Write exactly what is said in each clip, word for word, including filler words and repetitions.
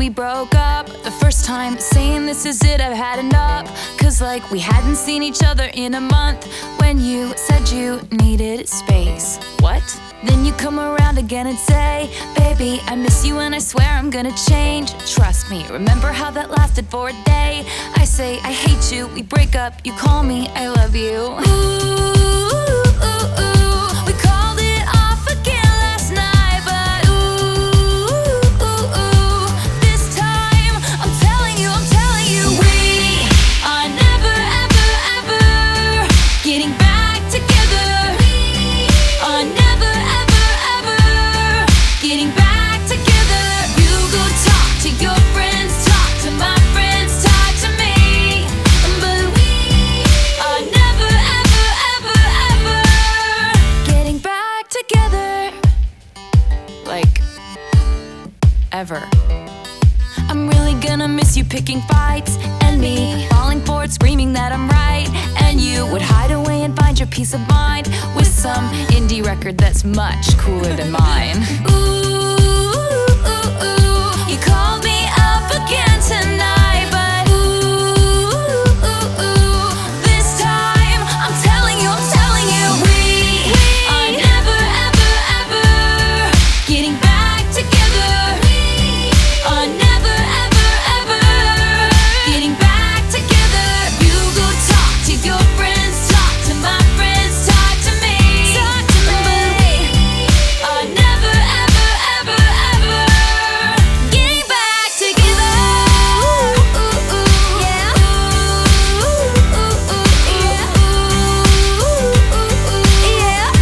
broke up the first time, saying this is it, I've had enough. Cause like we hadn't seen each other in a month, when you said you needed space. What? Then you come around again and say, baby, I miss you and I swear I'm gonna change. Trust me, remember how that lasted for a day? I say I hate you, we break up, you call me I love you. Ooh, ooh, ooh, we called it off again last night, but ooh, ooh, ooh, this time I'm telling you, I'm telling you, we are never, ever, ever getting back together. Are never, ever, ever getting back together. You go talk to your friends, talk to my friends, talk to me, but we are never, ever, ever, ever getting back together. Like, ever. I'm really gonna miss you picking fights, and me falling for it, screaming that I'm right. And you would hide away and find your peace of mind with some indie record that's much cooler than mine. Ooh, ooh, ooh, you called me up again tonight, but ooh, ooh, ooh, this time I'm telling you, I'm telling you, we are never, ever, ever getting back together. Are never, ever, ever getting back together. You go talk to your friends, talk to my friends, talk to me, talk to me. Are never, ever, ever, ever getting back together. Ooh, ooh, ooh, yeah. Ooh, ooh, ooh, yeah. Ooh, ooh, ooh, yeah.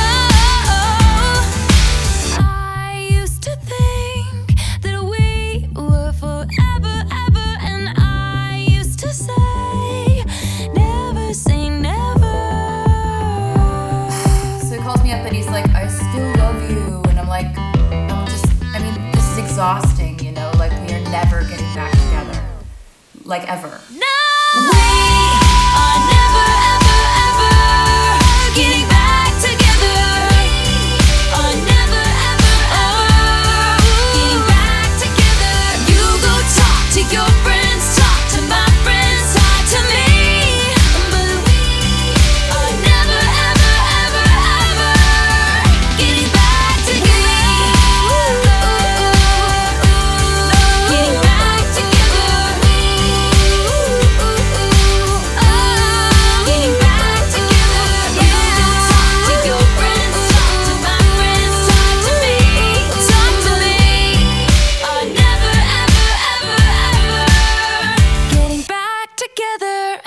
Oh, I used to think that we were forever, ever, and I used to say, never say never. So he calls me up and he's like, I still love you. And I'm like, I'm just, I mean, this is exhausting, you know? Like, we are never getting back together. Like, ever. No! We are never, ever, ever getting back together. Are never, ever, ever getting back together. You go talk to your friends, talk to my friends, talk to me, but we are never, ever, ever, ever getting back together. Getting back together. Getting back together. You go talk to your friends, talk to my friends, talk to me, talk to me. Are never, ever, ever, ever getting back together.